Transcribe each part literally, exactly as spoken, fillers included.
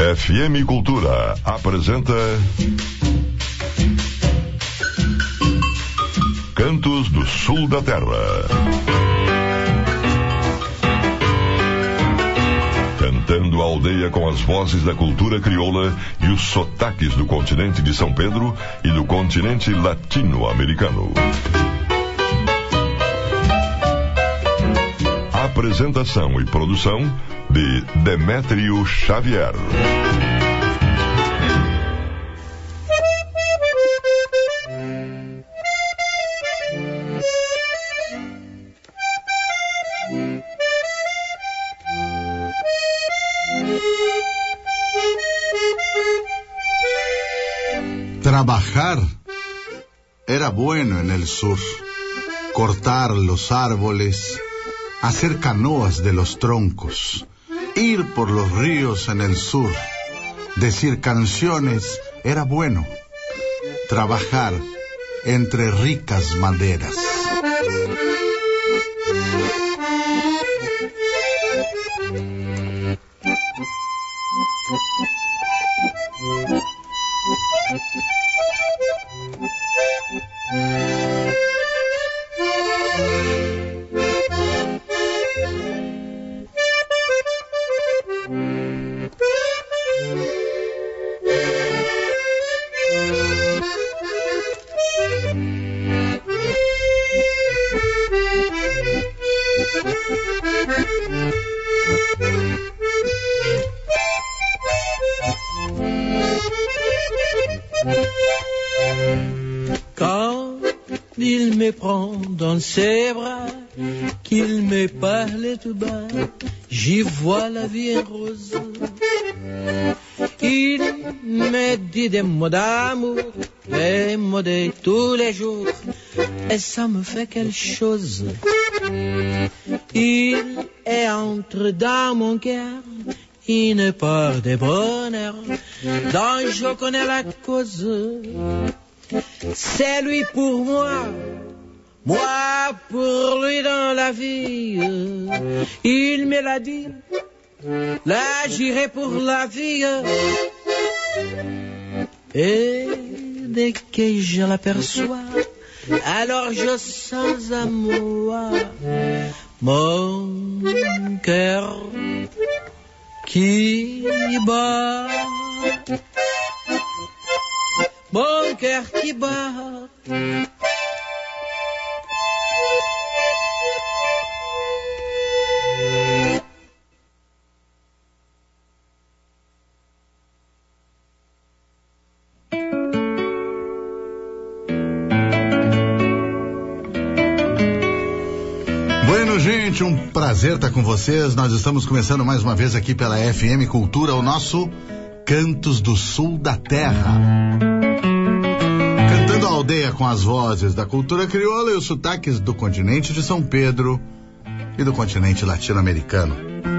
F M Cultura apresenta Cantos do Sul da Terra. Cantando a aldeia com as vozes da cultura crioula e os sotaques do continente de São Pedro e do continente latino-americano. Apresentação e produção de Demétrio Xavier. Trabajar era bueno en el sur, cortar los árboles, hacer canoas de los troncos, ir por los ríos en el sur, decir canciones era bueno, trabajar entre ricas maderas. Quand il me prend dans ses bras, qu'il me parle tout bas, j'y vois la vie en rose. Il me dit des mots d'amour, des mots de tous les jours, et ça me fait quelque chose. Il entre dans mon cœur une part de bonheur dont je connais la cause. C'est lui pour moi, moi pour lui dans la vie. Il me l'a dit, là j'irai pour la vie. Et dès que je l'aperçois, alors je sens à moi mon cœur qui bat, mon cœur qui bat. Bueno, gente, um prazer estar com vocês. Nós estamos começando mais uma vez aqui pela F M Cultura, o nosso Cantos do Sul da Terra. Cantando a aldeia com as vozes da cultura crioula e os sotaques do continente de São Pedro e do continente latino-americano.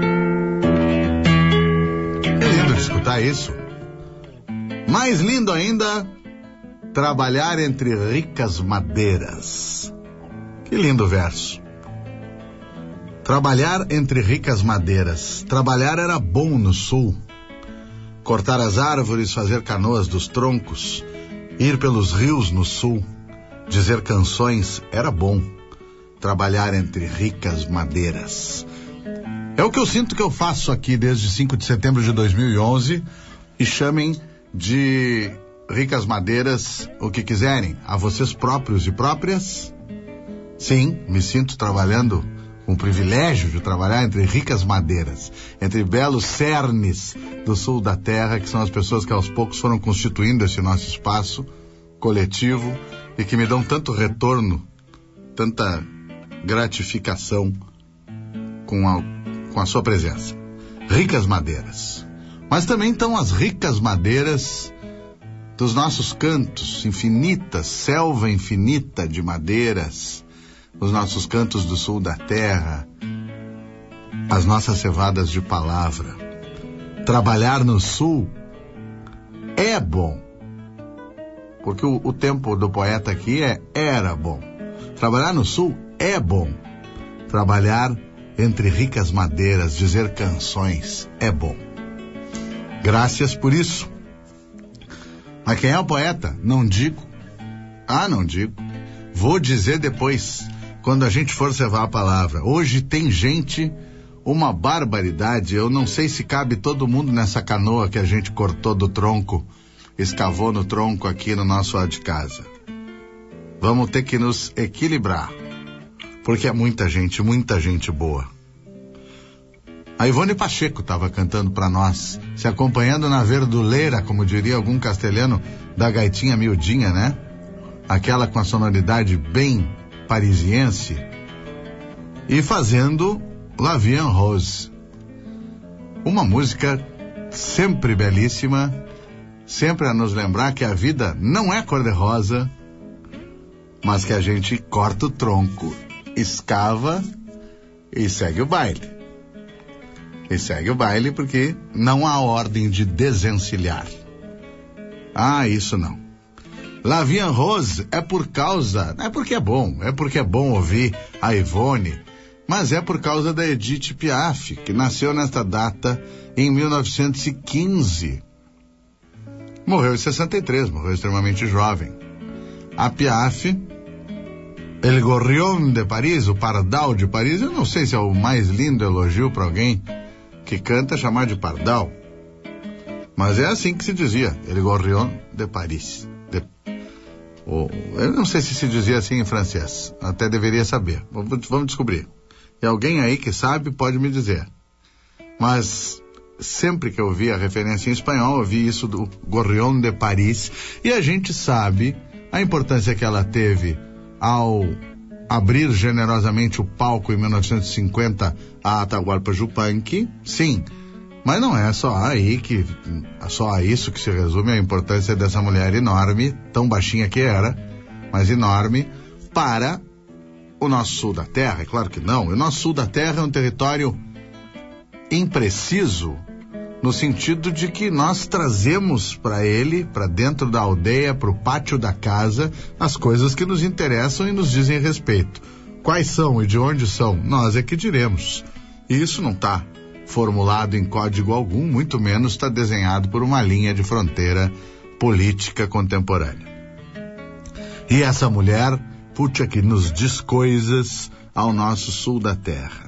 É lindo de escutar isso. Mais lindo ainda, trabalhar entre ricas madeiras. Que lindo verso. Trabalhar entre ricas madeiras. Trabalhar era bom no sul. Cortar as árvores, fazer canoas dos troncos, ir pelos rios no sul, dizer canções era bom. Trabalhar entre ricas madeiras. É o que eu sinto que eu faço aqui desde cinco de setembro de dois mil e onze. E chamem de ricas madeiras o que quiserem. A vocês próprios e próprias. Sim, me sinto trabalhando com o privilégio de trabalhar entre ricas madeiras, entre belos cernes do sul da terra, que são as pessoas que aos poucos foram constituindo esse nosso espaço coletivo e que me dão tanto retorno, tanta gratificação com a, com a sua presença. Ricas madeiras. Mas também estão as ricas madeiras dos nossos cantos, infinitas, selva infinita de madeiras, os nossos cantos do sul da terra, as nossas cevadas de palavra. Trabalhar no sul é bom, porque o, o tempo do poeta aqui é era bom. Trabalhar no sul é bom. Trabalhar entre ricas madeiras, dizer canções é bom. Graças por isso. Mas quem é o poeta? Não digo. Ah, não digo. Vou dizer depois, quando a gente for cevar a palavra. Hoje tem gente, uma barbaridade. Eu não sei se cabe todo mundo nessa canoa que a gente cortou do tronco, escavou no tronco aqui no nosso lado de casa. Vamos ter que nos equilibrar, porque é muita gente, muita gente boa. A Ivone Pacheco estava cantando para nós, se acompanhando na verduleira, como diria algum castelhano, da gaitinha miudinha, né? Aquela com a sonoridade bem parisiense, e fazendo La Vie en Rose. Uma música sempre belíssima, sempre a nos lembrar que a vida não é cor-de-rosa, mas que a gente corta o tronco, escava e segue o baile. E segue o baile porque não há ordem de desencilhar. Ah, isso não. La Vie en Rose é por causa, não é porque é bom, é porque é bom ouvir a Ivone, mas é por causa da Edith Piaf, que nasceu nesta data em mil novecentos e quinze. Morreu em sessenta e três, morreu extremamente jovem. A Piaf, El Gorrión de Paris, o Pardal de Paris, eu não sei se é o mais lindo elogio para alguém que canta chamar de Pardal, mas é assim que se dizia, El Gorrión de Paris. De... Oh, eu não sei se se dizia assim em francês, até deveria saber, vamos, vamos descobrir. E alguém aí que sabe pode me dizer. Mas sempre que eu vi a referência em espanhol, eu vi isso do Gorrión de Paris, e a gente sabe a importância que ela teve ao abrir generosamente o palco em mil novecentos e cinquenta a Atahualpa Yupanqui, sim, mas não é só aí que, só a isso que se resume a importância dessa mulher enorme, tão baixinha que era, mas enorme, para o nosso sul da terra. É claro que não, o nosso sul da terra é um território impreciso, no sentido de que nós trazemos para ele, para dentro da aldeia, para o pátio da casa, as coisas que nos interessam e nos dizem respeito. Quais são e de onde são? Nós é que diremos. E isso não está formulado em código algum, muito menos está desenhado por uma linha de fronteira política contemporânea. E essa mulher, puxa, que nos diz coisas ao nosso sul da terra.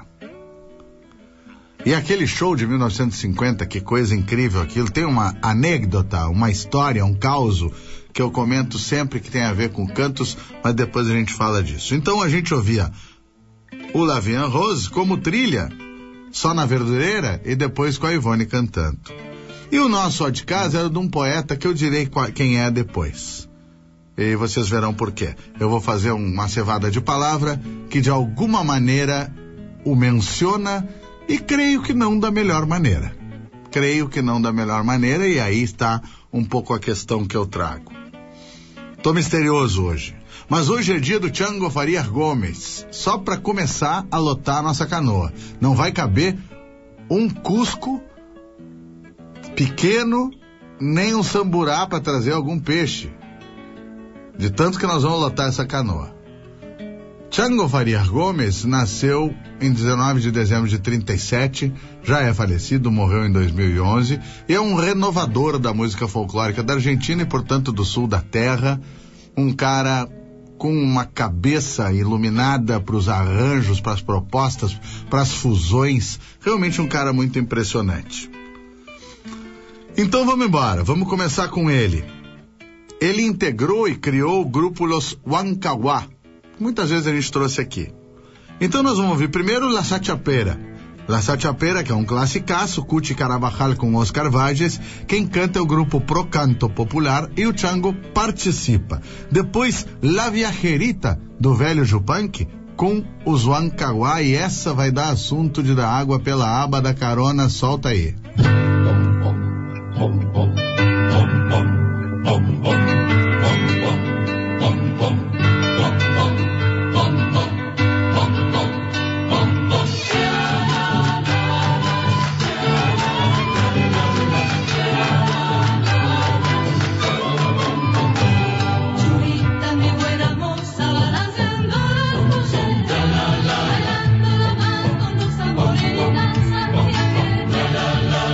E aquele show de mil novecentos e cinquenta, que coisa incrível aquilo, tem uma anedota, uma história, um causo que eu comento sempre que tem a ver com cantos, mas depois a gente fala disso. Então a gente ouvia o La Vie en Rose como trilha, só na verdureira, e depois com a Ivone cantando. E o nosso ó de casa era de um poeta que eu direi quem é depois. E vocês verão por quê. Eu vou fazer uma cevada de palavra que de alguma maneira o menciona, e creio que não da melhor maneira. Creio que não da melhor maneira, e aí está um pouco a questão que eu trago. Tô misterioso hoje. Mas hoje é dia do Chango Farias Gomes, só para começar a lotar a nossa canoa. Não vai caber um cusco pequeno, nem um samburá para trazer algum peixe. De tanto que nós vamos lotar essa canoa. Chango Farias Gomes nasceu em dezenove de dezembro de trinta e sete, já é falecido, morreu em dois mil e onze, e é um renovador da música folclórica da Argentina e, portanto, do sul da terra, um cara com uma cabeça iluminada para os arranjos, para as propostas, para as fusões, realmente um cara muito impressionante. Então vamos embora, vamos começar com ele. Ele integrou e criou o grupo Los Huancahuá, muitas vezes a gente trouxe aqui. Então nós vamos ouvir primeiro La Sachapera. La Sachapera, que é um classicaço, Cuchi Carabajal com Oscar Vages. Quem canta é o grupo Pro Canto Popular e o Chango participa. Depois La Viajerita, do velho Yupanqui, com os Huancahuá, e essa vai dar assunto de dar água pela aba da carona. Solta aí. La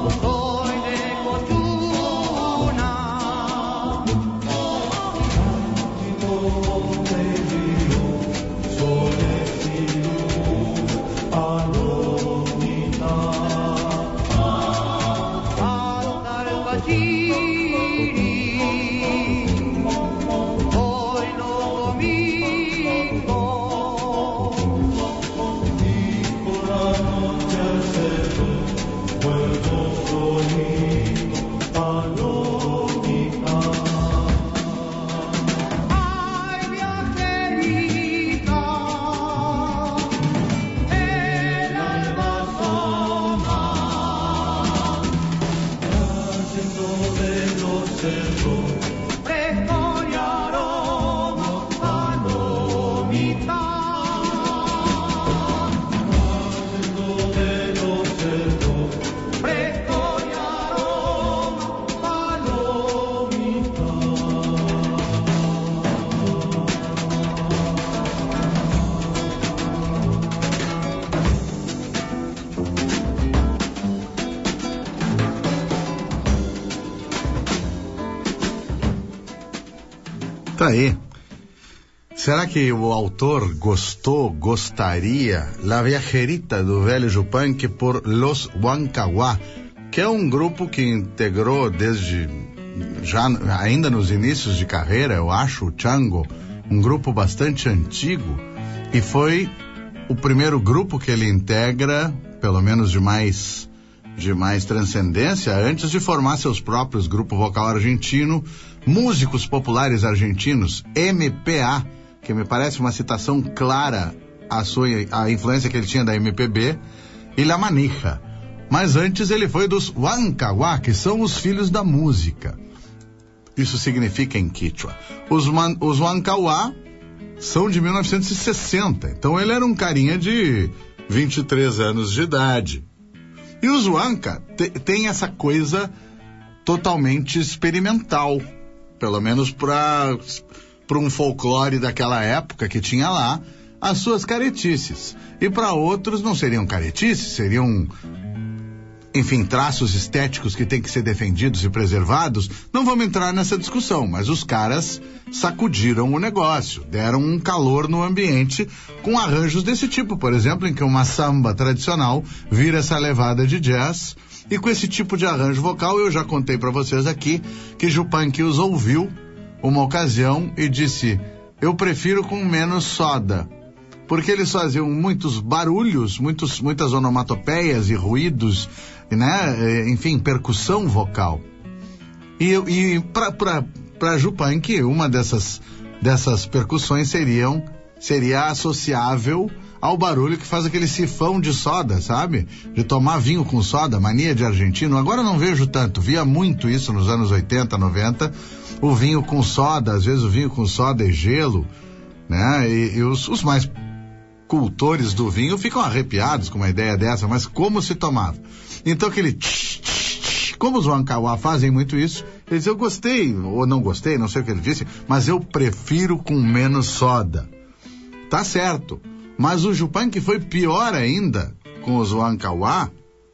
Tá aí. Será que o autor gostou, gostaria, La Viajerita do velho Yupanqui por Los Huancahuá, que é um grupo que integrou desde, já ainda nos inícios de carreira, eu acho, o Chango, um grupo bastante antigo, e foi o primeiro grupo que ele integra, pelo menos de mais, de mais transcendência, antes de formar seus próprios grupos vocal argentino, músicos populares argentinos, M P A, que me parece uma citação clara à sua, à influência que ele tinha da M P B, e La Manija. Mas antes ele foi dos Huancahuá, que são os filhos da música. Isso significa em Quichua. Os, man, os Huancahuá são de mil novecentos e sessenta, então ele era um carinha de vinte e três anos de idade. E os Huanca te, tem essa coisa totalmente experimental, pelo menos para para um folclore daquela época que tinha lá as suas caretices. E para outros não seriam caretices, seriam, enfim, traços estéticos que têm que ser defendidos e preservados. Não vamos entrar nessa discussão, mas os caras sacudiram o negócio, deram um calor no ambiente com arranjos desse tipo, por exemplo, em que uma samba tradicional vira essa levada de jazz. E com esse tipo de arranjo vocal, eu já contei para vocês aqui que Yupanqui os ouviu uma ocasião e disse: eu prefiro com menos soda, porque eles faziam muitos barulhos, muitos, muitas onomatopeias e ruídos, né? Enfim, percussão vocal. E, e para Yupanqui, uma dessas, dessas percussões seriam, seria associável ao barulho que faz aquele sifão de soda, sabe? De tomar vinho com soda, mania de argentino. Agora não vejo tanto, via muito isso nos anos oitenta, noventa, o vinho com soda, às vezes o vinho com soda e gelo, né? E, e os, os mais cultores do vinho ficam arrepiados com uma ideia dessa, mas como se tomava? Então aquele tch, tch, tch, como os Huancahuá fazem muito isso, ele diz: eu gostei, ou não gostei, não sei o que ele disse, mas eu prefiro com menos soda. Tá certo. Mas o Yupanqui foi pior ainda com os Huancahuá,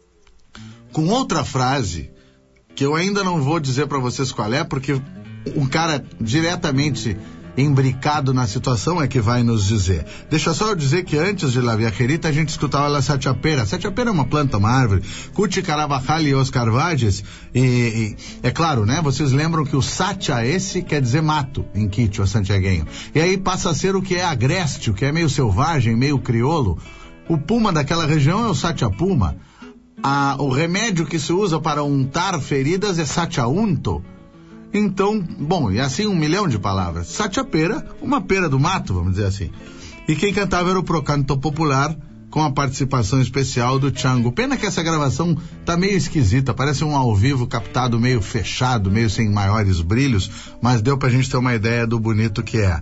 com outra frase, que eu ainda não vou dizer para vocês qual é, porque um cara diretamente imbricado na situação é que vai nos dizer. Deixa só eu dizer que antes de La Viajerita a gente escutava La Sachapera. Sachapera é uma planta, uma árvore. Cuti Carabajal e os Carvajes. E, e é claro, né? Vocês lembram que o Sacha esse quer dizer mato em Quichua santiaguenho. E aí passa a ser o que é agreste, o que é meio selvagem, meio crioulo. O puma daquela região é o Sachapuma. A, o remédio que se usa para untar feridas é Sachaunto. Então, bom, e assim um milhão de palavras. Sachapera, uma pera do mato, vamos dizer assim. E quem cantava era o Procanto Popular, com a participação especial do Chango. Pena que essa gravação tá meio esquisita, parece um ao vivo captado meio fechado, meio sem maiores brilhos, mas deu pra gente ter uma ideia do bonito que é.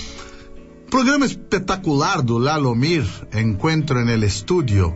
Programa espetacular do Lalomir, Encuentro en el Estudio.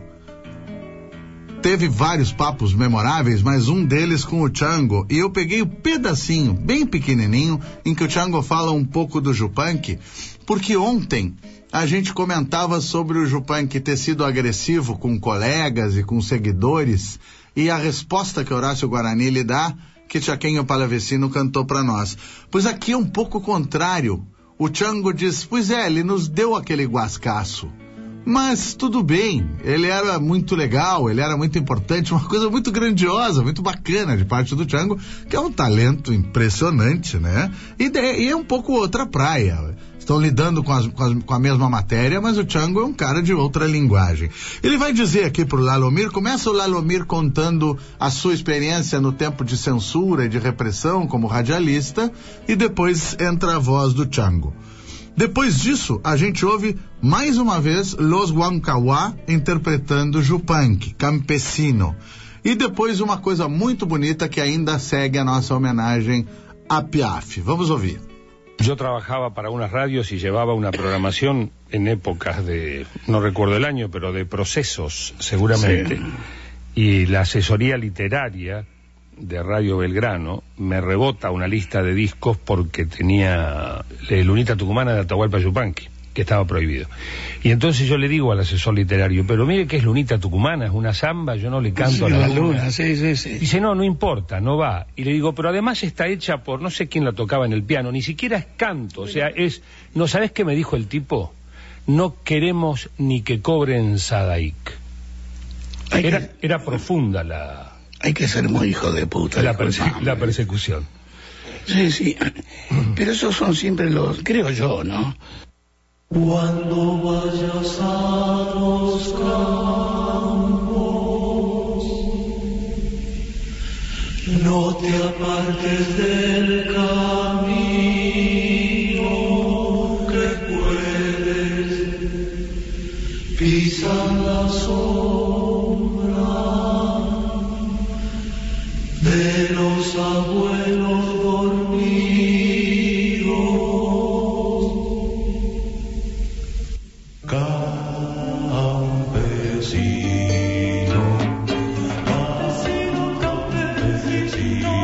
Teve vários papos memoráveis, mas um deles com o Chango, e eu peguei o pedacinho, bem pequenininho, em que o Chango fala um pouco do Yupanqui, porque ontem a gente comentava sobre o Yupanqui ter sido agressivo com colegas e com seguidores, e a resposta que Horácio Guarani lhe dá, que Chaquinho Palavecino cantou para nós. Pois aqui é um pouco contrário. O Chango diz, pois é, ele nos deu aquele guascaço. Mas tudo bem, ele era muito legal, ele era muito importante, uma coisa muito grandiosa, muito bacana de parte do Chango, que é um talento impressionante, né? E, de, e é um pouco outra praia. Estão lidando com, as, com, as, com a mesma matéria, mas o Chango é um cara de outra linguagem. Ele vai dizer aqui pro Lalomir, começa o Lalomir contando a sua experiência no tempo de censura e de repressão como radialista, e depois entra a voz do Chango. Depois disso, a gente ouve mais uma vez Los Huancahuá interpretando Yupanqui, Campesino. E depois uma coisa muito bonita que ainda segue a nossa homenagem a Piaf. Vamos ouvir. Yo trabajaba para unas radios y llevaba una programación en épocas de, no recuerdo el año, pero de procesos seguramente. Sí. Y la asesoría literaria de Radio Belgrano me rebota una lista de discos porque tenía Lunita Tucumana de Atahualpa Yupanqui, que estaba prohibido. Y entonces yo le digo al asesor literario, pero mire que es Lunita Tucumana, es una samba, yo no le canto sí, a la, la luna. luna. Sí, sí, sí. Dice, no, no importa, no va. Y le digo, pero además está hecha por, no sé quién la tocaba en el piano, ni siquiera es canto, o sea, es, ¿no sabés qué me dijo el tipo? No queremos ni que cobren Sadaik. Era, que... era profunda la... Hay que ser muy hijo de puta. La, perse la persecución. Sí, sí. Pero esos son siempre los, creo yo, ¿no? Cuando vayas a los campos, no te apartes del camino que puedes, pisa la sombra de los abuelos dormidos. Campesino, campesino, campesino.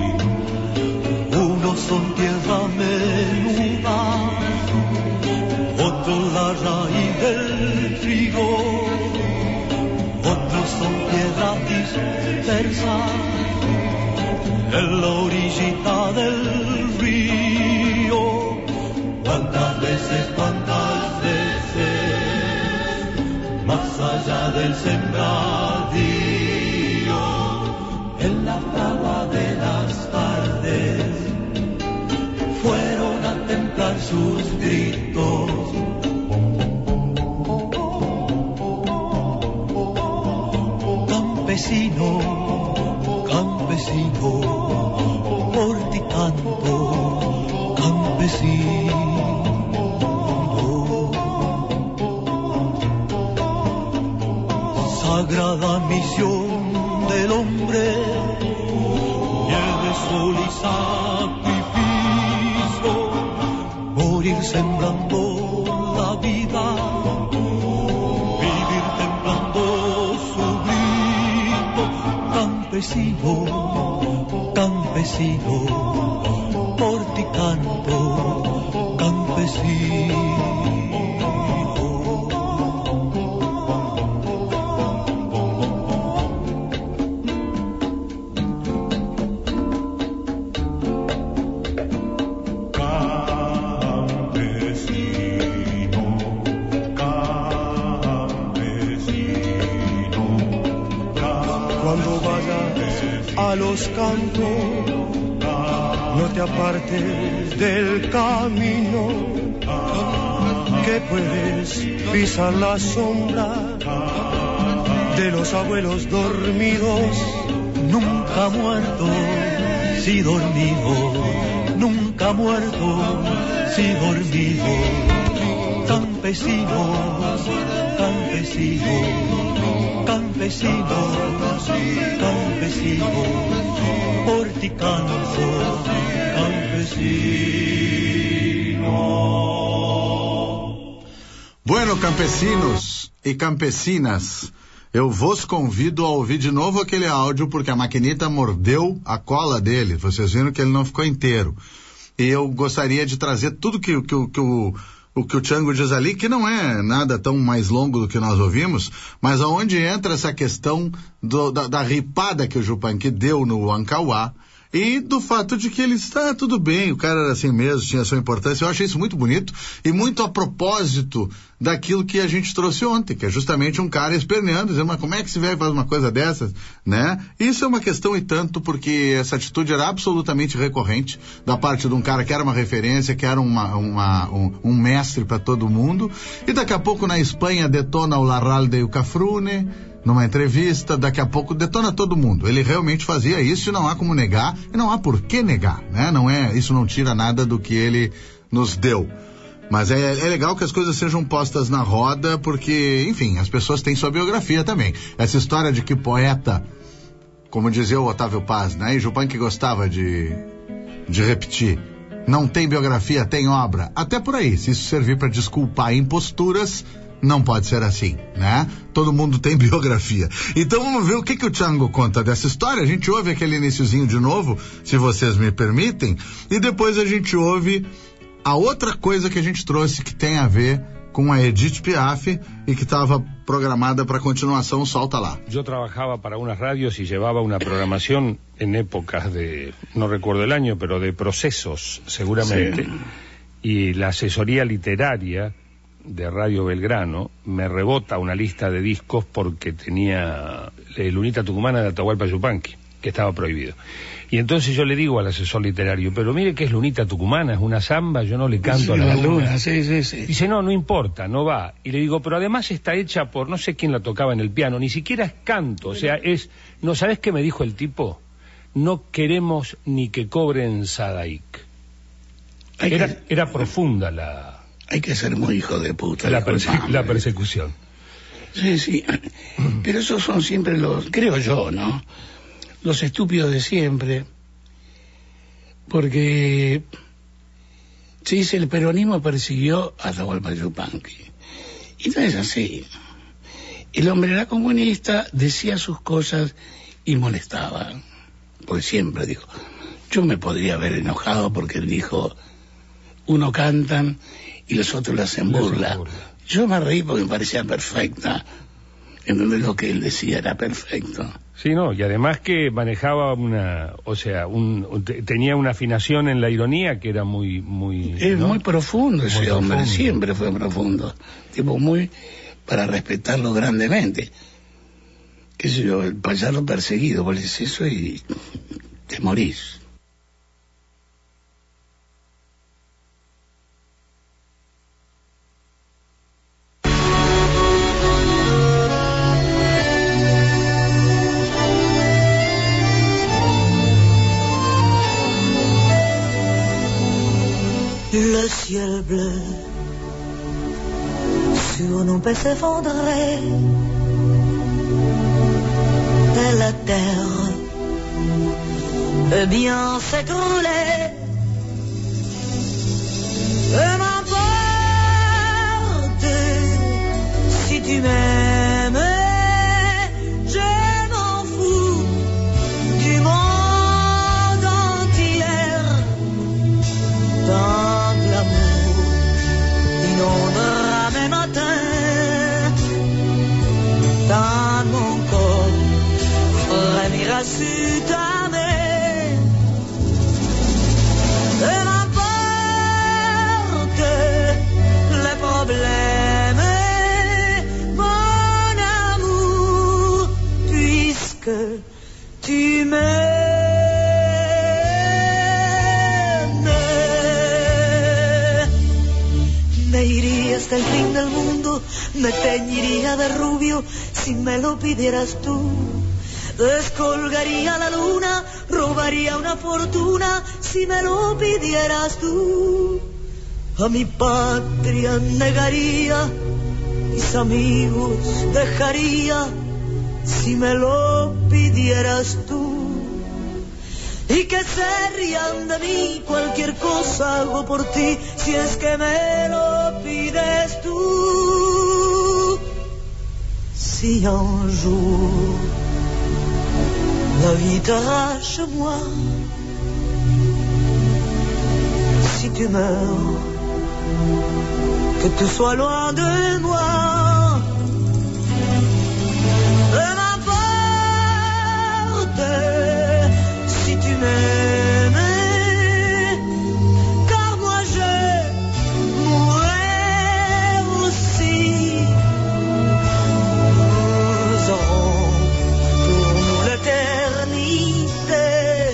Unos son tierra menuda, otros la raíz del trigo, otros son piedra dispersa en la orillita del río. Cuántas veces, cuántas veces, más allá del sembradío, en la fragua de las tardes, fueron a templar sus gritos. Campesino, campesino, por ti canto, campesino. Sagrada misión del hombre, nieve, sol y sacrificio, morir sembrando la vida, vivir templando su grito. Campesino, campesino, por ti canto, campesino. A los campos, no te apartes del camino, que puedes pisar la sombra de los abuelos dormidos. Nunca muerto, si dormido, nunca muerto, si dormido. Campesino, campesino, campesino, campesino, por ti canto, campesino. Bueno, campesinos e campesinas, eu vos convido a ouvir de novo aquele áudio, porque a maquinita mordeu a cola dele. Vocês viram que ele não ficou inteiro. E eu gostaria de trazer tudo que, que, que o, o que o Chango diz ali, que não é nada tão mais longo do que nós ouvimos, mas aonde entra essa questão do, da, da ripada que o Yupanqui deu no Ancauá, e do fato de que ele está tudo bem, o cara era assim mesmo, tinha sua importância. Eu achei isso muito bonito e muito a propósito daquilo que a gente trouxe ontem, que é justamente um cara esperneando, dizendo, mas como é que esse velho faz uma coisa dessas, né? Isso é uma questão e tanto, porque essa atitude era absolutamente recorrente da parte de um cara que era uma referência, que era uma, uma, um, um mestre para todo mundo, e daqui a pouco na Espanha detona o Larralde e o Cafrune, numa entrevista, daqui a pouco detona todo mundo. Ele realmente fazia isso e não há como negar, e não há por que negar, né? Não é, isso não tira nada do que ele nos deu. Mas é, é legal que as coisas sejam postas na roda, porque, enfim, as pessoas têm sua biografia também. Essa história de que poeta, como dizia o Otávio Paz, né? E Yupanqui gostava de, de repetir, não tem biografia, tem obra. Até por aí, se isso servir para desculpar imposturas, não pode ser assim, né? Todo mundo tem biografia. Então vamos ver o que que o Chango conta dessa história. A gente ouve aquele iniciozinho de novo, se vocês me permitem, e depois a gente ouve a outra coisa que a gente trouxe que tem a ver com a Edith Piaf e que estava programada para continuação. Solta lá. Yo trabajaba para unas radios y llevaba una programación en épocas de, no recuerdo el año, pero de procesos seguramente, sí. Y la asesoría literaria de Radio Belgrano me rebota una lista de discos porque tenía eh, Lunita Tucumana de Atahualpa Yupanqui, que estaba prohibido. Y entonces yo le digo al asesor literario, pero mire que es Lunita Tucumana, es una samba, yo no le canto sí, a la, la luna. luna. Sí, sí, sí. Dice, no, no importa, no va. Y le digo, pero además está hecha por, no sé quién la tocaba en el piano, ni siquiera es canto, o sea, es, no, ¿sabes qué me dijo el tipo? No queremos ni que cobren Sadaik. Era, que... era profunda la... Hay que ser muy hijo de puta. La, perse la persecución. Sí, sí. Pero esos son siempre los, creo yo, ¿no? Los estúpidos de siempre. Porque se dice el peronismo persiguió a Atahualpa Yupanqui. Y no es así. El hombre era comunista, decía sus cosas y molestaba. Porque siempre dijo, yo me podría haber enojado porque él dijo, uno cantan y los otros le hacen burla. Yo me reí porque me parecía perfecta. Entonces lo que él decía era perfecto. Sí, no, y además que manejaba una, o sea, un, un, tenía una afinación en la ironía que era muy, muy... Es ¿no? muy profundo ese muy hombre, profundo. Siempre fue profundo. Tipo muy, para respetarlo grandemente. Qué sé yo, el payaso perseguido, vos le dices eso y te morís. Le ciel bleu sur nous peut s'effondrer et la terre peut bien s'écrouler. Peu m'importe si tu m'aimes, je m'en fous du monde entier. Tant l'amour inondera mes matins, tant mon corps frémira sur ta main. Peu m'importe les problèmes, mon amour, puisque tu m'aimes. Me iría hasta el fin del mundo, me teñiría de rubio si me lo pidieras tú. Descolgaría la luna, robaría una fortuna si me lo pidieras tú. A mi patria negaría, mis amigos dejaría si me lo pidieras tú. Y que se rían de mí, cualquier cosa hago por ti, si es que me lo pides tú. Si un jour la vie t'arrache moi, si tu meurs que tu sois loin de moi. Peu m'importe si tu m'aimes, car moi je mourrai aussi. Nous aurons pour nous l'éternité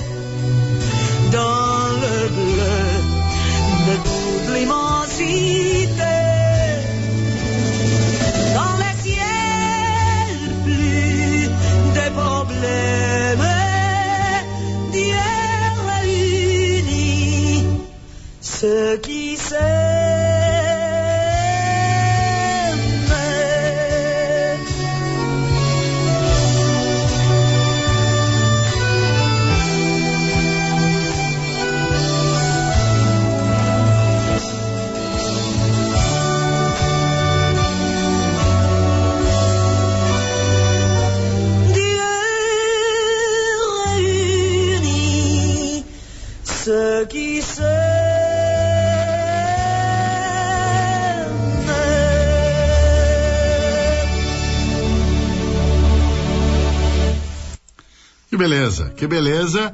dans le bleu de toute l'immensité. Dans les ciels, plus de problèmes, Dieu réunit ceux qui s'aiment. Ceux qui s'aiment. Que beleza, que beleza.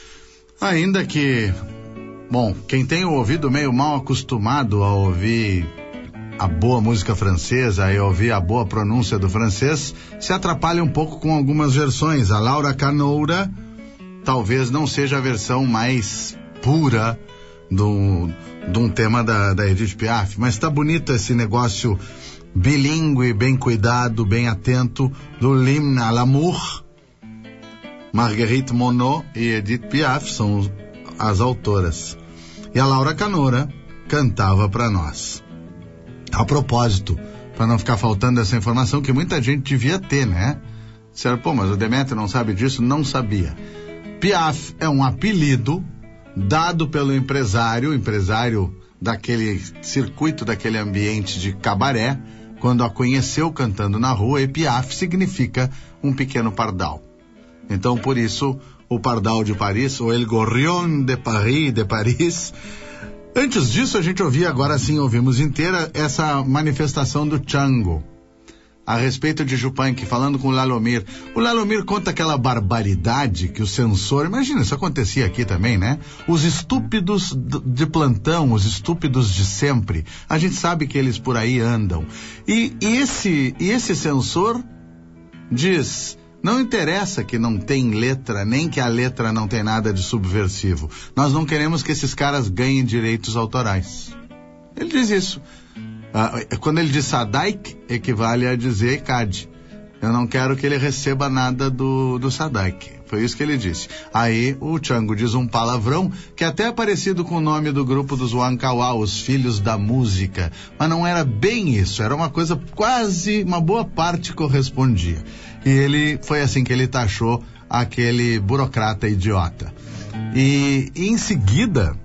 Ainda que, bom, quem tem o ouvido meio mal acostumado a ouvir a boa música francesa e ouvir a boa pronúncia do francês, se atrapalha um pouco com algumas versões. A Laura Canoura talvez não seja a versão mais pura do, de um tema da, da Edith Piaf, mas tá bonito esse negócio bilíngue, bem cuidado, bem atento, do L'Hymne à l'amour. Marguerite Monod e Edith Piaf são as autoras. E a Laura Canoura cantava para nós. A propósito, para não ficar faltando essa informação que muita gente devia ter, né? Disseram, pô, mas o Demetrio não sabe disso? Não sabia. Piaf é um apelido dado pelo empresário, empresário daquele circuito, daquele ambiente de cabaré, quando a conheceu cantando na rua, e Piaf significa um pequeno pardal. Então, por isso, o pardal de Paris, ou El Gorrion de Paris, de Paris. Antes disso, a gente ouvia, agora sim ouvimos inteira, essa manifestação do Django, a respeito de Jupank, falando com o Lalomir. O Lalomir conta aquela barbaridade que o censor... Imagina, isso acontecia aqui também, né? Os estúpidos de plantão, os estúpidos de sempre. A gente sabe que eles por aí andam. E, e, esse, e esse censor diz... Não interessa que não tem letra, nem que a letra não tem nada de subversivo. Nós não queremos que esses caras ganhem direitos autorais. Ele diz isso. Uh, quando ele diz Sadaik, equivale a dizer Cad. Eu não quero que ele receba nada do, do Sadaik. Foi isso que ele disse. Aí o Django diz um palavrão que até é parecido com o nome do grupo dos Wankawa, os Filhos da Música. Mas não era bem isso. Era uma coisa quase, uma boa parte correspondia. E ele, foi assim que ele taxou aquele burocrata idiota. E, e em seguida,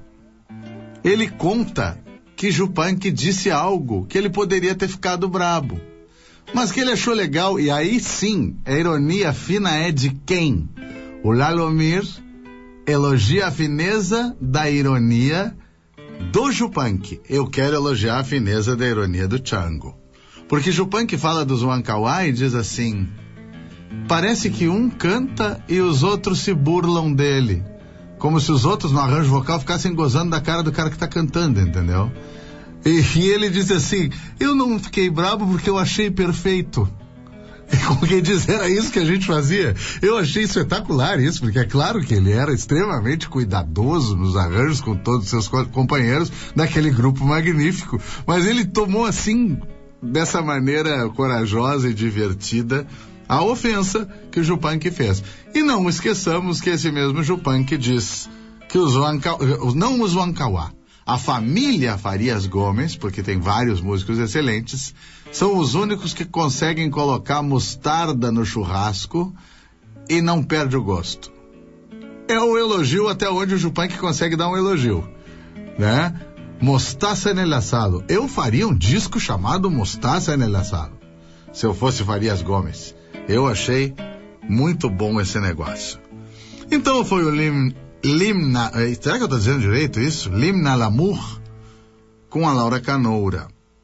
ele conta que Jupank disse algo que ele poderia ter ficado brabo, mas que ele achou legal. E aí sim, a ironia fina é de quem? O Lalomir elogia a fineza da ironia do Jupank. Eu quero elogiar a fineza da ironia do Django, porque Jupank fala dos Wankawa e diz assim: parece que um canta e os outros se burlam dele, como se os outros no arranjo vocal ficassem gozando da cara do cara que tá cantando, entendeu? E, e ele diz assim: eu não fiquei bravo porque eu achei perfeito. E como quem diz, era isso que a gente fazia. Eu achei espetacular isso, porque é claro que ele era extremamente cuidadoso nos arranjos com todos os seus companheiros daquele grupo magnífico, mas ele tomou assim, dessa maneira corajosa e divertida, a ofensa que o Jupank fez. E não esqueçamos que esse mesmo Jupank diz que os Wanka, não os Wankawa, a família Farias Gomes, porque tem vários músicos excelentes, são os únicos que conseguem colocar mostarda no churrasco e não perde o gosto. É o elogio até onde o Jupank consegue dar um elogio, né? Mostaça en el asado. Eu faria um disco chamado Mostaça en el asado, se eu fosse Farias Gomes. Eu achei muito bom esse negócio. Então foi o Lim, Limna... Será que eu estou dizendo direito isso? L'Hymne à l'amour. com a Laura Canoura.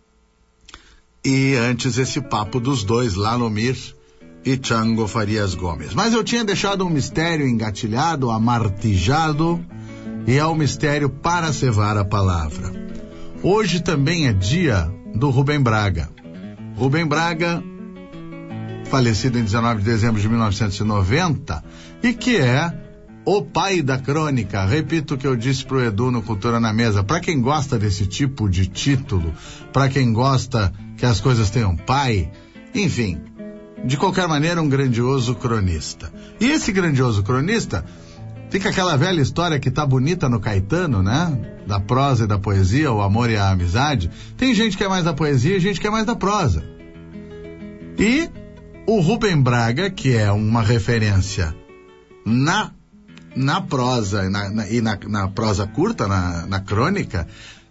E antes esse papo dos dois, Lalomir e Chango Farias Gomes. Mas eu tinha deixado um mistério engatilhado, amartijado, e é o mistério para cevar a palavra. Hoje também é dia do Rubem Braga. Rubem Braga, falecido em dezenove de dezembro de mil novecentos e noventa, e que é o pai da crônica. Repito o que eu disse pro Edu no Cultura na Mesa. Para quem gosta desse tipo de título, para quem gosta que as coisas tenham pai, enfim, de qualquer maneira, um grandioso cronista. E esse grandioso cronista, fica aquela velha história que tá bonita no Caetano, né? Da prosa e da poesia, o amor e a amizade. Tem gente que é mais da poesia e gente que é mais da prosa. E o Rubem Braga, que é uma referência na, na prosa na, na, e na, na prosa curta, na, na crônica,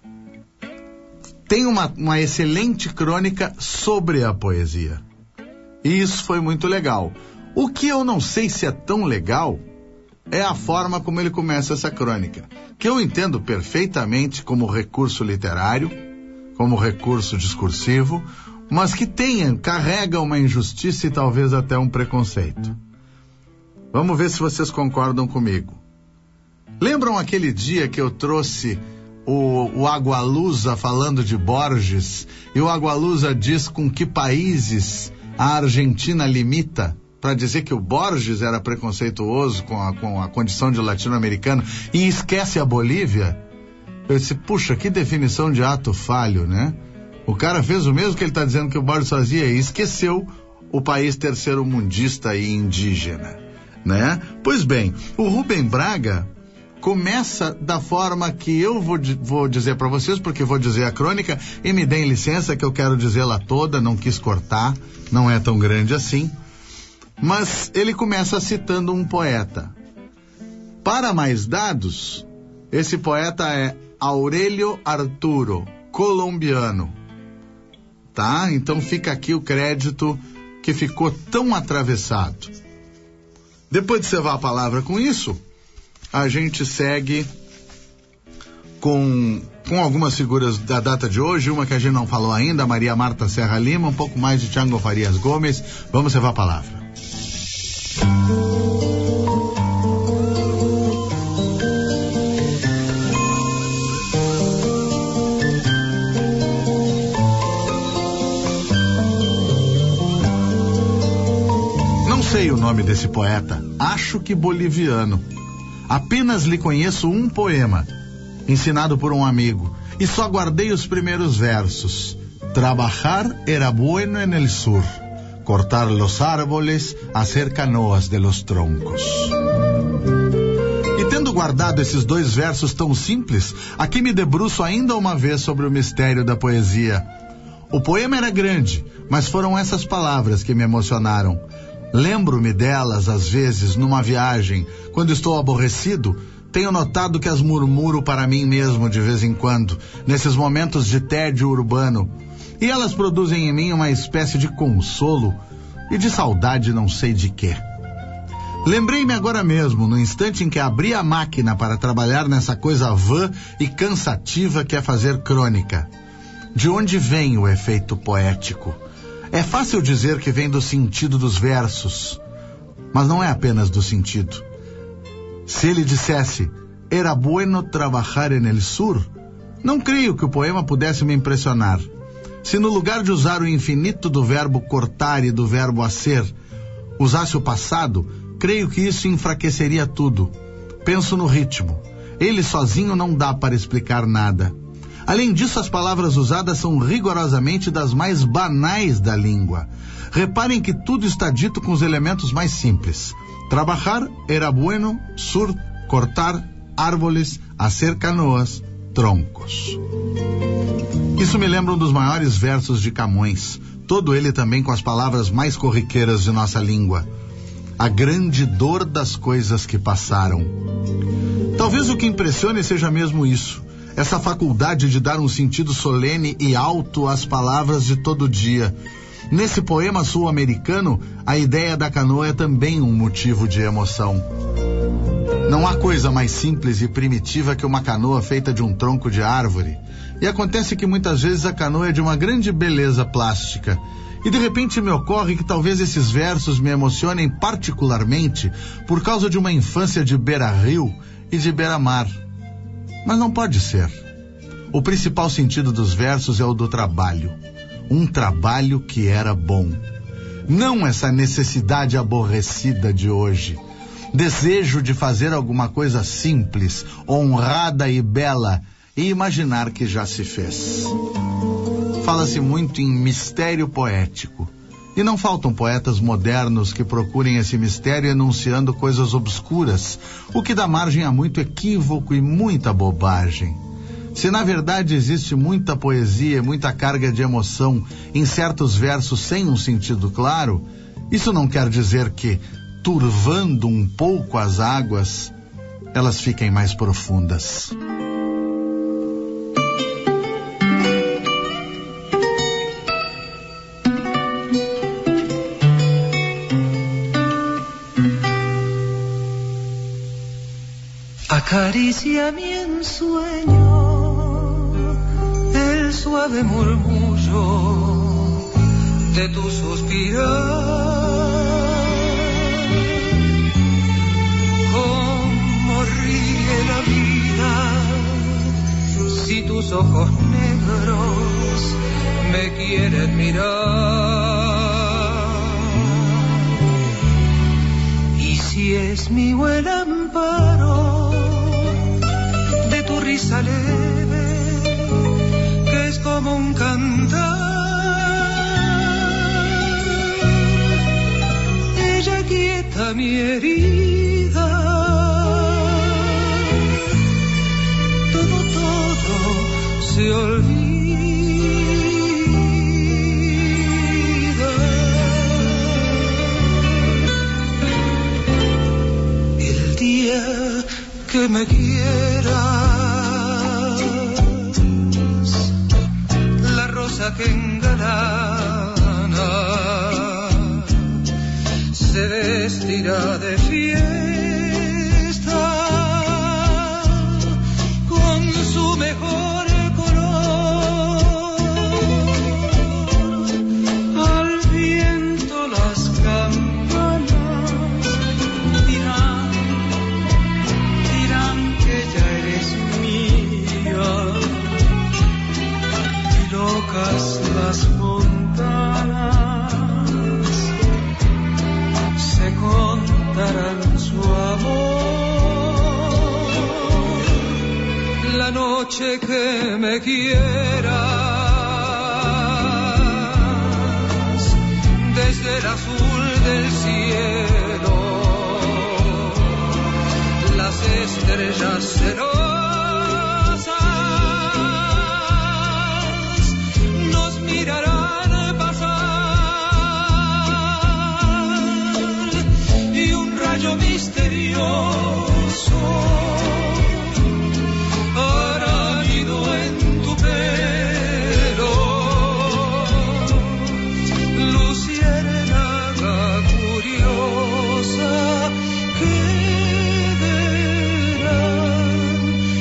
tem uma, uma excelente crônica sobre a poesia. E isso foi muito legal. O que eu não sei se é tão legal é a forma como ele começa essa crônica, que eu entendo perfeitamente como recurso literário, como recurso discursivo, mas que tenha, carrega uma injustiça e talvez até um preconceito. Vamos ver se vocês concordam comigo. Lembram aquele dia que eu trouxe o, o Agualusa falando de Borges, e o Agualusa diz com que países a Argentina limita, para dizer que o Borges era preconceituoso com a, com a condição de latino-americano e esquece a Bolívia? Eu disse, puxa, que definição de ato falho, né? O cara fez o mesmo que ele está dizendo que o Borges fazia e esqueceu o país terceiro-mundista e indígena, né? Pois bem, o Rubem Braga começa da forma que eu vou, vou dizer para vocês, porque vou dizer a crônica, e me deem licença que eu quero dizê-la toda, não quis cortar, não é tão grande assim. Mas ele começa citando um poeta. Para mais dados, esse poeta é Aurélio Arturo, colombiano. Tá? Então fica aqui o crédito que ficou tão atravessado. Depois de cevar a palavra com isso, a gente segue com, com algumas figuras da data de hoje, uma que a gente não falou ainda, Maria Marta Serra Lima, um pouco mais de Chango Farias Gomes. Vamos cevar a palavra. Não sei o nome desse poeta, acho que boliviano. Apenas lhe conheço um poema, ensinado por um amigo, e só guardei os primeiros versos. Trabajar era bueno en el sur, cortar los árboles, hacer canoas de los troncos. E tendo guardado esses dois versos tão simples, aqui me debruço ainda uma vez sobre o mistério da poesia. O poema era grande, mas foram essas palavras que me emocionaram. Lembro-me delas, às vezes, numa viagem, quando estou aborrecido, tenho notado que as murmuro para mim mesmo de vez em quando, nesses momentos de tédio urbano, e elas produzem em mim uma espécie de consolo e de saudade não sei de quê. Lembrei-me agora mesmo, no instante em que abri a máquina para trabalhar nessa coisa vã e cansativa que é fazer crônica. De onde vem o efeito poético? É fácil dizer que vem do sentido dos versos, mas não é apenas do sentido. Se ele dissesse, era bueno trabajar en el sur, não creio que o poema pudesse me impressionar. Se no lugar de usar o infinito do verbo cortar e do verbo hacer, usasse o passado, creio que isso enfraqueceria tudo. Penso no ritmo. Ele sozinho não dá para explicar nada. Além disso, as palavras usadas são rigorosamente das mais banais da língua. Reparem que tudo está dito com os elementos mais simples. Trabajar era bueno, sur, cortar, árboles, hacer canoas, troncos. Isso me lembra um dos maiores versos de Camões, todo ele também com as palavras mais corriqueiras de nossa língua. A grande dor das coisas que passaram. Talvez o que impressione seja mesmo isso. Essa faculdade de dar um sentido solene e alto às palavras de todo dia. Nesse poema sul-americano, a ideia da canoa é também um motivo de emoção. Não há coisa mais simples e primitiva que uma canoa feita de um tronco de árvore. E acontece que muitas vezes a canoa é de uma grande beleza plástica. E de repente me ocorre que talvez esses versos me emocionem particularmente por causa de uma infância de beira-rio e de beira-mar. Mas não pode ser. O principal sentido dos versos é o do trabalho. Um trabalho que era bom. Não essa necessidade aborrecida de hoje. Desejo de fazer alguma coisa simples, honrada e bela, e imaginar que já se fez. Fala-se muito em mistério poético. E não faltam poetas modernos que procurem esse mistério enunciando coisas obscuras, o que dá margem a muito equívoco e muita bobagem. Se na verdade existe muita poesia, muita carga de emoção em certos versos sem um sentido claro, isso não quer dizer que, turvando um pouco as águas, elas fiquem mais profundas. Acaricia mi ensueño el suave murmullo de tu suspirar. Cómo ríe la vida si tus ojos negros me quieren mirar. Y si es mi buen amparo risa leve, que es como un cantar. Ella quieta mi herida. Todo, todo se olvida. El día que me quiera, que engalana se vestirá de fiesta con su mejor color. Al viento las campanas dirán, dirán que ya eres mía. Locas las montañas se contarán su amor. La noche que me quieras desde el azul del cielo, las estrellas celosas mirarán pasar y un rayo misterioso hará nido en tu pelo. Luciérnaga curiosa que verán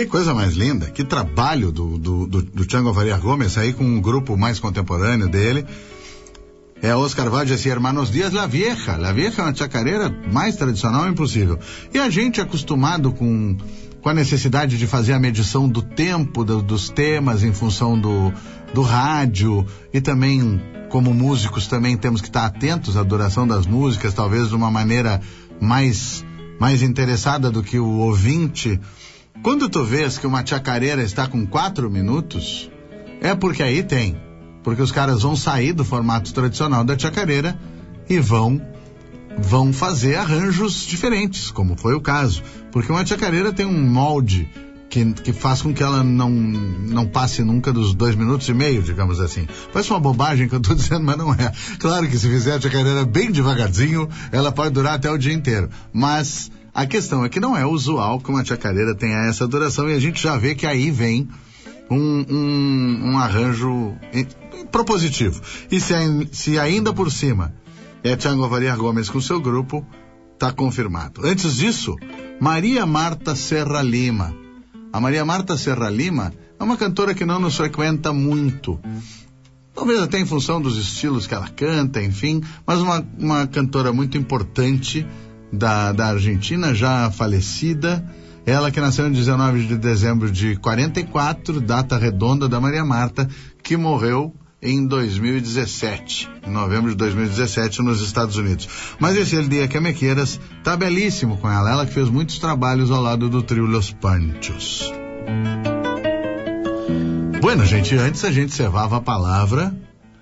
Que coisa mais linda, que trabalho do, do, do, do Chango Faria Gomes aí com um grupo mais contemporâneo dele. É Oscar Valles e Hermanos Dias, La Vieja. La Vieja é uma chacareira mais tradicional impossível. E a gente acostumado com, com a necessidade de fazer a medição do tempo do, dos temas em função do, do rádio, e também, como músicos, também temos que estar atentos à duração das músicas, talvez de uma maneira mais, mais interessada do que o ouvinte. Quando tu vês que uma chacareira está com quatro minutos, é porque aí tem. Porque os caras vão sair do formato tradicional da chacareira e vão, vão fazer arranjos diferentes, como foi o caso. Porque uma chacareira tem um molde que, que faz com que ela não, não passe nunca dos dois minutos e meio, digamos assim. Parece uma bobagem que eu estou dizendo, mas não é. Claro que se fizer a chacareira bem devagarzinho, ela pode durar até o dia inteiro. Mas a questão é que não é usual que uma chacareira tenha essa duração, e a gente já vê que aí vem um, um, um arranjo propositivo. E se, se ainda por cima é Chango Faria Gomes com seu grupo, tá confirmado. Antes disso, Maria Marta Serra Lima. A Maria Marta Serra Lima é uma cantora que não nos frequenta muito. Talvez até em função dos estilos que ela canta, enfim, mas uma, uma cantora muito importante Da, da Argentina, já falecida. Ela que nasceu em dezenove de dezembro de quarenta e quatro, data redonda da Maria Marta, que morreu em dois mil e dezessete, em novembro de dois mil e dezessete, nos Estados Unidos. Mas esse El Dia que Me Quieras tá belíssimo com ela, ela que fez muitos trabalhos ao lado do trio Los Panchos. Bueno, gente, antes a gente cevava a palavra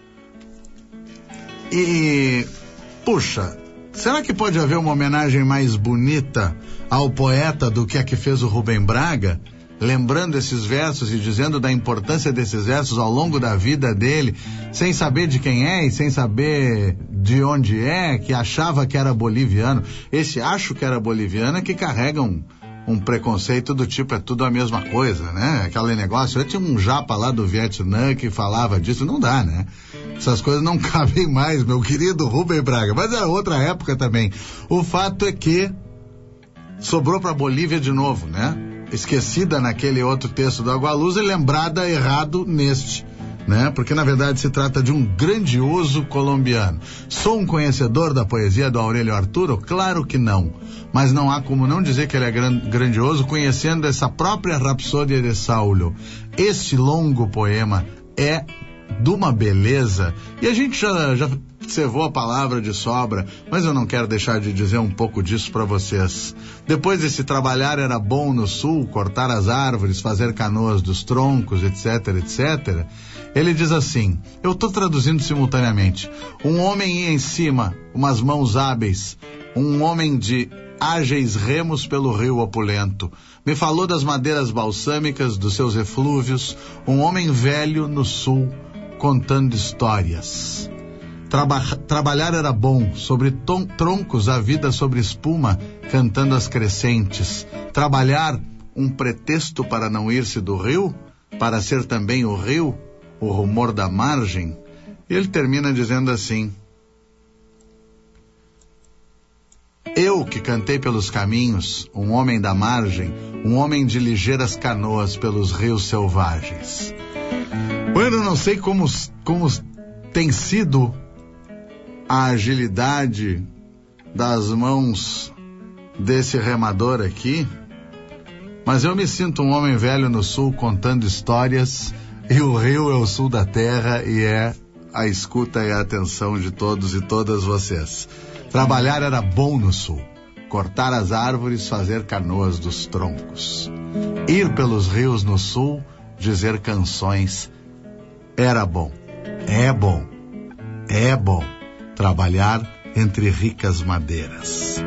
e, puxa, será que pode haver uma homenagem mais bonita ao poeta do que a que fez o Rubem Braga? Lembrando esses versos e dizendo da importância desses versos ao longo da vida dele, sem saber de quem é e sem saber de onde é, que achava que era boliviano. Esse acho que era boliviano é que carrega um, um preconceito do tipo, é tudo a mesma coisa, né? Aquele negócio, eu tinha um japa lá do Vietnã que falava disso, não dá, né? Essas coisas não cabem mais, meu querido Rubem Braga, mas era outra época também. O fato é que sobrou para Bolívia de novo, né? Esquecida naquele outro texto do Agualuz e lembrada errado neste, né? Porque na verdade se trata de um grandioso colombiano. Sou um conhecedor da poesia do Aurélio Arturo? Claro que não. Mas não há como não dizer que ele é gran- grandioso conhecendo essa própria Rapsódia de Saulo. Este longo poema é de uma beleza, e a gente já, já cevou a palavra de sobra, mas eu não quero deixar de dizer um pouco disso para vocês. Depois desse trabalhar era bom no sul, cortar as árvores, fazer canoas dos troncos, etc, etcétera, ele diz assim, eu estou traduzindo simultaneamente, um homem ia em cima, umas mãos hábeis, um homem de ágeis remos pelo rio opulento, me falou das madeiras balsâmicas, dos seus eflúvios, um homem velho no sul, contando histórias. Traba- trabalhar era bom, sobre ton- troncos a vida sobre espuma, cantando as crescentes. Trabalhar, um pretexto para não ir-se do rio, para ser também o rio, o rumor da margem. Ele termina dizendo assim, eu que cantei pelos caminhos, um homem da margem, um homem de ligeiras canoas pelos rios selvagens. Bueno, eu não sei como, como tem sido a agilidade das mãos desse remador aqui, mas eu me sinto um homem velho no sul contando histórias, e o rio é o sul da terra e é a escuta e a atenção de todos e todas vocês. Trabalhar era bom no sul, cortar as árvores, fazer canoas dos troncos, ir pelos rios no sul, dizer canções. Era bom, é bom, é bom trabalhar entre ricas madeiras.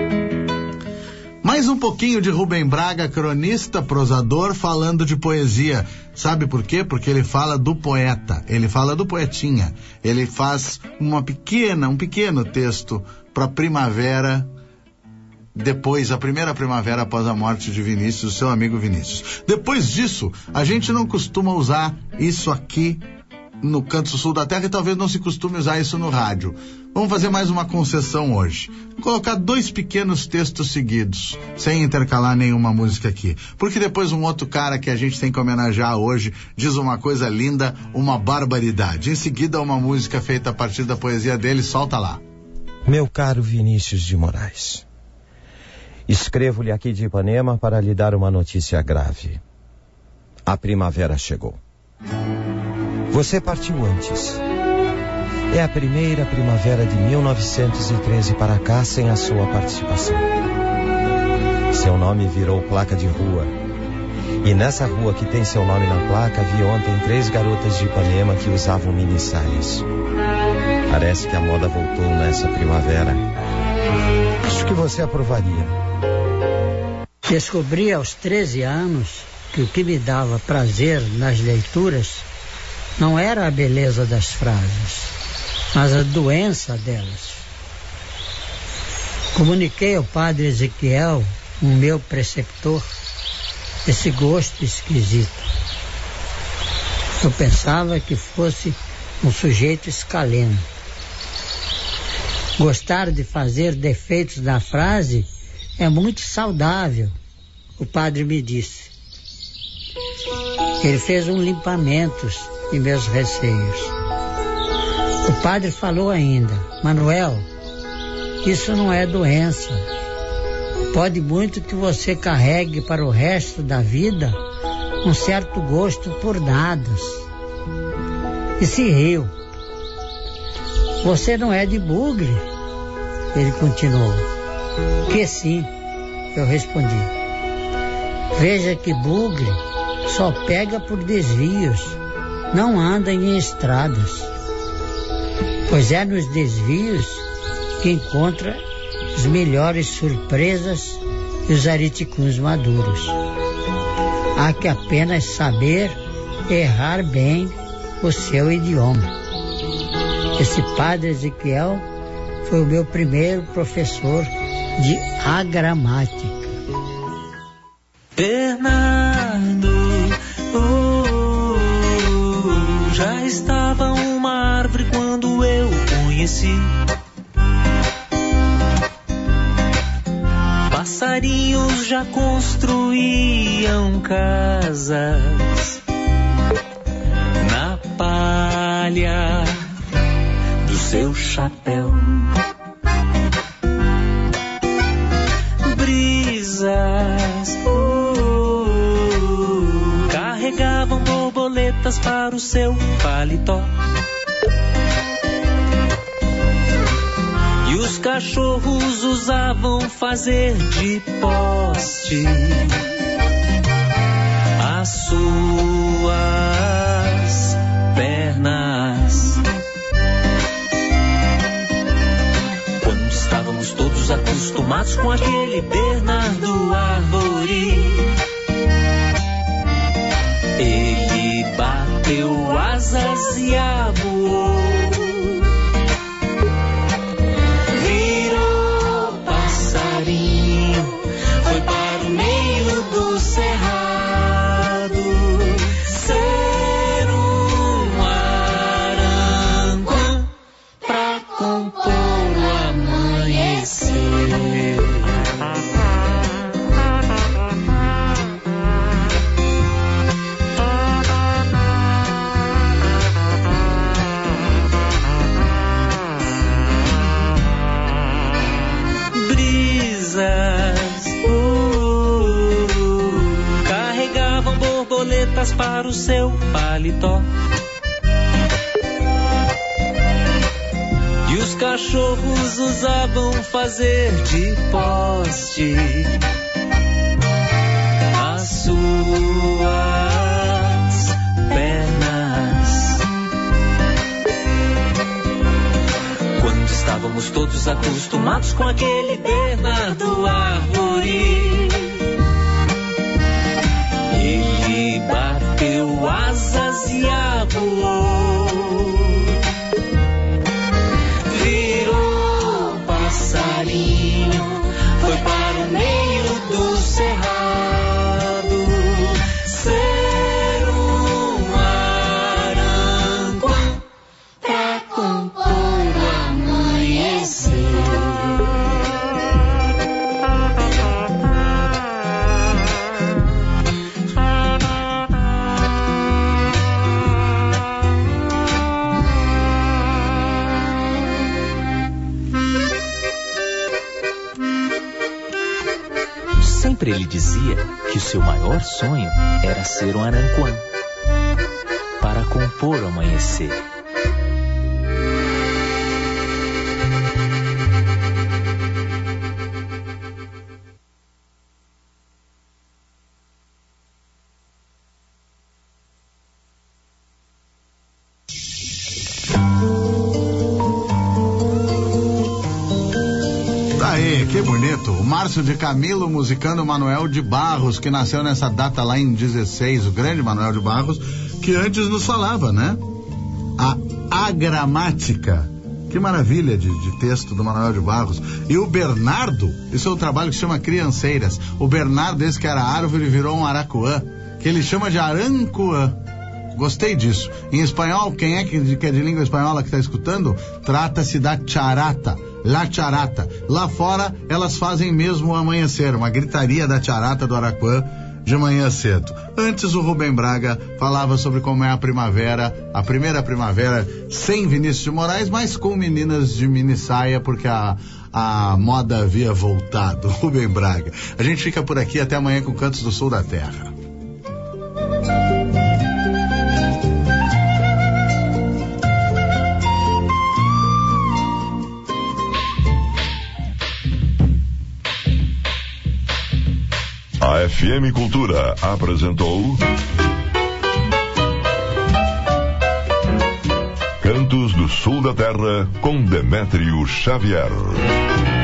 Mais um pouquinho de Rubem Braga, cronista, prosador, falando de poesia. Sabe por quê? Porque ele fala do poeta, ele fala do poetinha. Ele faz uma pequena, um pequeno texto para primavera, depois, a primeira primavera após a morte de Vinícius, seu amigo Vinícius. Depois disso, a gente não costuma usar isso aqui no canto sul da terra e talvez não se costume usar isso no rádio. Vamos fazer mais uma concessão hoje. Vou colocar dois pequenos textos seguidos, sem intercalar nenhuma música aqui. Porque depois um outro cara que a gente tem que homenagear hoje diz uma coisa linda, uma barbaridade. Em seguida, uma música feita a partir da poesia dele, solta lá. Meu caro Vinícius de Moraes, escrevo-lhe aqui de Ipanema para lhe dar uma notícia grave. A primavera chegou. Você partiu antes. É a primeira primavera de mil novecentos e treze para cá sem a sua participação. Seu nome virou placa de rua. E nessa rua que tem seu nome na placa, vi ontem três garotas de Ipanema que usavam mini-saias. Parece que a moda voltou nessa primavera. Acho que você aprovaria. Descobri aos treze anos que o que me dava prazer nas leituras não era a beleza das frases, mas a doença delas. Comuniquei ao padre Ezequiel, o meu preceptor, esse gosto esquisito. Eu pensava que fosse um sujeito escaleno. Gostar de fazer defeitos na frase é muito saudável, o padre me disse. Ele fez um limpamento em meus receios. O padre falou ainda: Manuel, isso não é doença. Pode muito que você carregue para o resto da vida um certo gosto por nadas. E se riu. Você não é de bugre? Ele continuou. Que sim, eu respondi. Veja que bugre só pega por desvios, não anda em estradas. Pois é nos desvios que encontra as melhores surpresas e os ariticuns maduros. Há que apenas saber errar bem o seu idioma. Esse padre Ezequiel foi o meu primeiro professor de agramática. Bernardo, oh, oh, já estava uma árvore quando eu o conheci. Passarinhos já construíam casas na palha do seu chapéu. Brisas oh, oh, carregavam borboletas para o seu paletó. E os cachorros usavam fazer de poste as suas pernas. Quando estávamos todos acostumados com aquele Bernardo Árvore, ele bateu asas e voou. Foi para o meio do cerrado ser um aranguã pra compor o amanhecer. Para o seu paletó. E os cachorros usavam fazer de poste as suas pernas. Quando estávamos todos acostumados com aquele Bernardo Árvore, ele bateu asas e voou. Virou passarinho, foi para o meio do cerrado ser um aranguá Ele dizia que o seu maior sonho era ser um Aranquã para compor o amanhecer. Que bonito, o Márcio de Camilo musicando o Manuel de Barros, que nasceu nessa data lá em dezesseis, o grande Manuel de Barros, que antes nos falava, né? A agramática, que maravilha de, de texto do Manuel de Barros. E o Bernardo, esse é o trabalho que se chama Crianceiras. O Bernardo, esse que era árvore, virou um aracuã, que ele chama de arancuã. Gostei disso. Em espanhol, quem é que, que é de língua espanhola que está escutando, trata-se da charata, la charata. Lá fora, elas fazem mesmo o amanhecer, uma gritaria da charata do Araquã de manhã cedo. Antes, o Rubem Braga falava sobre como é a primavera, a primeira primavera sem Vinícius de Moraes, mas com meninas de mini saia, porque a, a moda havia voltado. Rubem Braga. A gente fica por aqui até amanhã com Cantos do Sul da Terra. A F M Cultura apresentou Cantos do Sul da Terra com Demétrio Xavier.